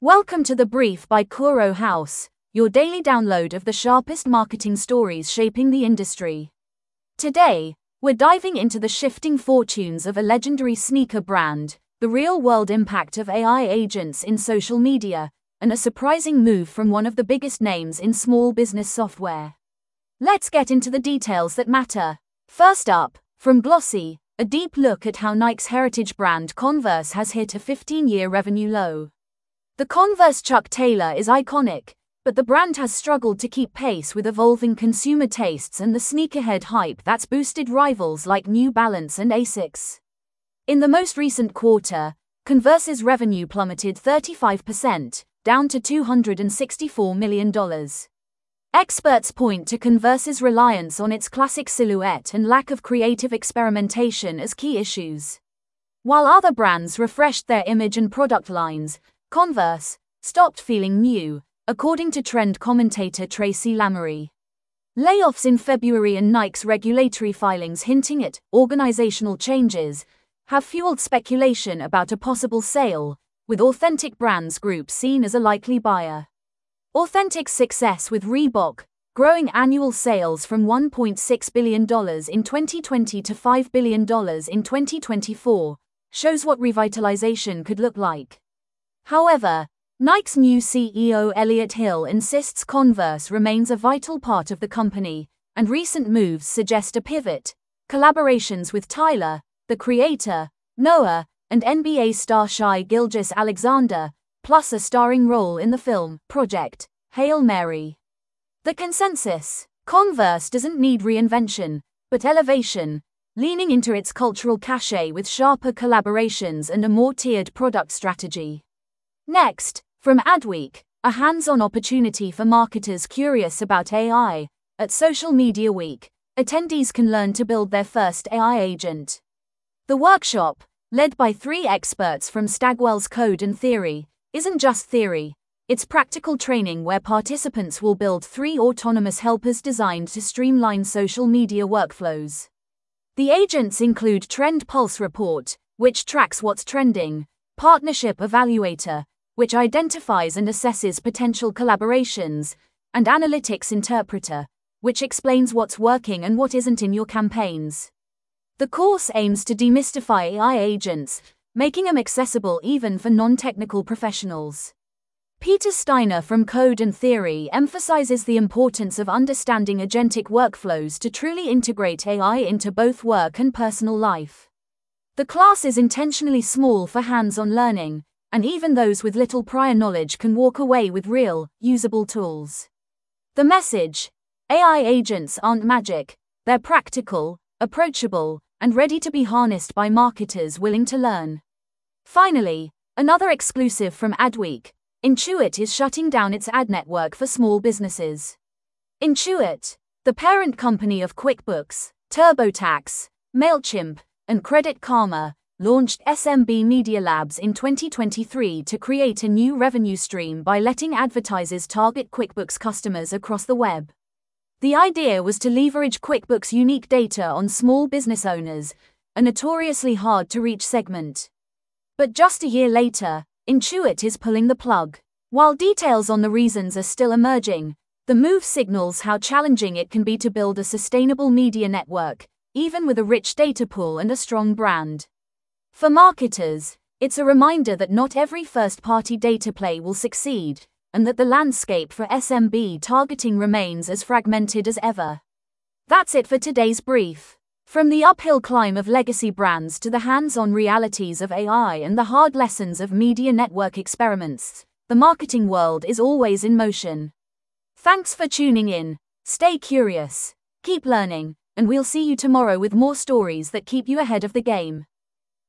Welcome to The Brief by Kuro House, your daily download of the sharpest marketing stories shaping the industry. Today, we're diving into the shifting fortunes of a legendary sneaker brand, the real-world impact of AI agents in social media, and a surprising move from one of the biggest names in small business software. Let's get into the details that matter. First up, from Glossy, a deep look at how Nike's heritage brand Converse has hit a 15-year revenue low. The Converse Chuck Taylor is iconic, but the brand has struggled to keep pace with evolving consumer tastes and the sneakerhead hype that's boosted rivals like New Balance and Asics. In the most recent quarter, Converse's revenue plummeted 35%, down to $264 million. Experts point to Converse's reliance on its classic silhouette and lack of creative experimentation as key issues. While other brands refreshed their image and product lines, Converse stopped feeling new, according to trend commentator Tracy Lamory. Layoffs in February and Nike's regulatory filings hinting at organizational changes have fueled speculation about a possible sale, with Authentic Brands Group seen as a likely buyer. Authentic's success with Reebok, growing annual sales from $1.6 billion in 2020 to $5 billion in 2024, shows what revitalization could look like. However, Nike's new CEO Elliott Hill insists Converse remains a vital part of the company, and recent moves suggest a pivot. Collaborations with Tyler, the Creator, Noah, and NBA star Shai Gilgeous-Alexander, plus a starring role in the film Project Hail Mary. The consensus: Converse doesn't need reinvention, but elevation, leaning into its cultural cachet with sharper collaborations and a more tiered product strategy. Next, from Adweek, a hands-on opportunity for marketers curious about AI. At Social Media Week, attendees can learn to build their first AI agent. The workshop, led by 3 experts from Stagwell's Code and Theory, isn't just theory, it's practical training where participants will build 3 autonomous helpers designed to streamline social media workflows. The agents include Trend Pulse Report, which tracks what's trending, Partnership Evaluator, which identifies and assesses potential collaborations, and Analytics Interpreter, which explains what's working and what isn't in your campaigns. The course aims to demystify AI agents, making them accessible even for non-technical professionals. Peter Steiner from Code and Theory emphasizes the importance of understanding agentic workflows to truly integrate AI into both work and personal life. The class is intentionally small for hands-on learning, and even those with little prior knowledge can walk away with real, usable tools. The message: AI agents aren't magic, they're practical, approachable, and ready to be harnessed by marketers willing to learn. Finally, another exclusive from Adweek: Intuit is shutting down its ad network for small businesses. Intuit, the parent company of QuickBooks, TurboTax, MailChimp, and Credit Karma, launched SMB Media Labs in 2023 to create a new revenue stream by letting advertisers target QuickBooks customers across the web. The idea was to leverage QuickBooks' unique data on small business owners, a notoriously hard-to-reach segment. But just a year later, Intuit is pulling the plug. While details on the reasons are still emerging, the move signals how challenging it can be to build a sustainable media network, even with a rich data pool and a strong brand. For marketers, it's a reminder that not every first-party data play will succeed, and that the landscape for SMB targeting remains as fragmented as ever. That's it for today's brief. From the uphill climb of legacy brands to the hands-on realities of AI and the hard lessons of media network experiments, the marketing world is always in motion. Thanks for tuning in. Stay curious, keep learning, and we'll see you tomorrow with more stories that keep you ahead of the game.